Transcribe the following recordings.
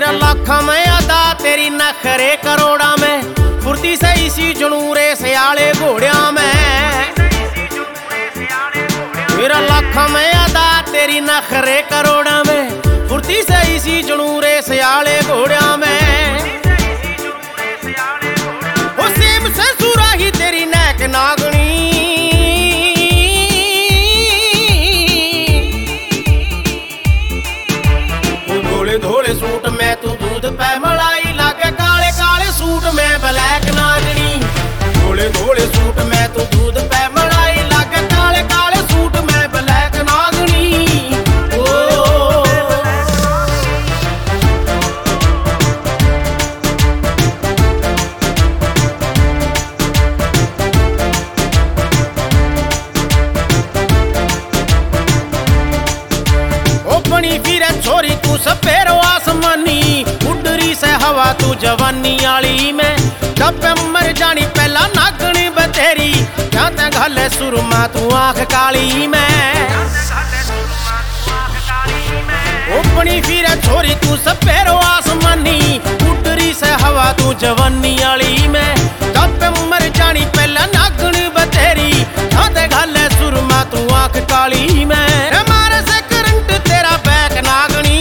तेरा लाखा में अदा तेरी नखरे करोड़ा में, फुर्ती से इसी जनूरे सियाले घोड़िया में। तेरा लाखा में अदा तेरी नखरे करोड़ा में, फुर्ती से इसी जनूरे सियाले घोड़िया में। वो सेम से सुराही तेरी नेक नागनी, धोले सूट में तू दूध पे मलाई लागे, काले काले सूट में ब्लैक नागनी। धोले धोले सूट में तू दूध पे मलाई लागे, काले काले सूट में ब्लैक नागनी। ओ बनी फिरे छोरी तू सपेरो आसमानी, उडरी से हवा तू जवानी आली में। जब मर जानी पहला नागनी बतेरी, जाते घाले सुरमा तू आंख काली में। ओपनी फिरे छोरी तू सपेरो आसमानी, उडरी से हवा तू जवानी आली में। जब मर जानी पहला नागनी बतेरी, जाते घाले सुरमा तू आंख काली में। मारे से करंट तेरा बैक नागनी,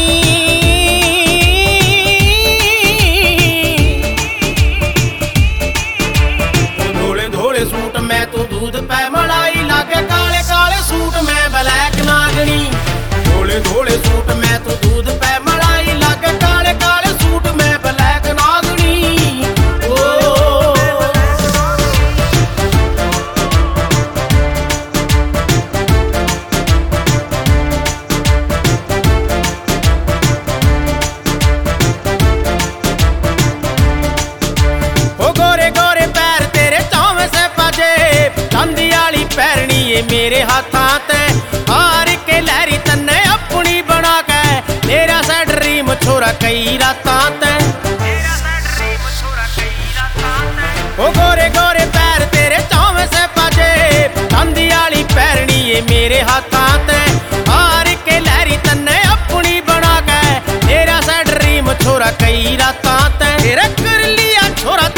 सूट में तू दूध पे मलाई लागे, काले काले सूट में ब्लैक नागनी। धोले धोले सूट में तू दूध पे मलाई लागे, काले काले सूट में ब्लैक नागनी। ओ गोरे गोरे पैर तेरे चावे से पाजे, चांदी आली पैरनी ये मेरे हाथां ते। हार के लहरी तन्ने अपनी बना के, तेरा सा ड्रीम छोरा कई रातां ते। ओ गोरे गोरे पैर तेरे चावे से पाजे, चांदी आली पैरनी ये मेरे हाथां ते। हार के लहरी तन्ने अपनी बना के, तेरा सा ड्रीम छोरा कई रातां ते। तेरा कर लिया छोरा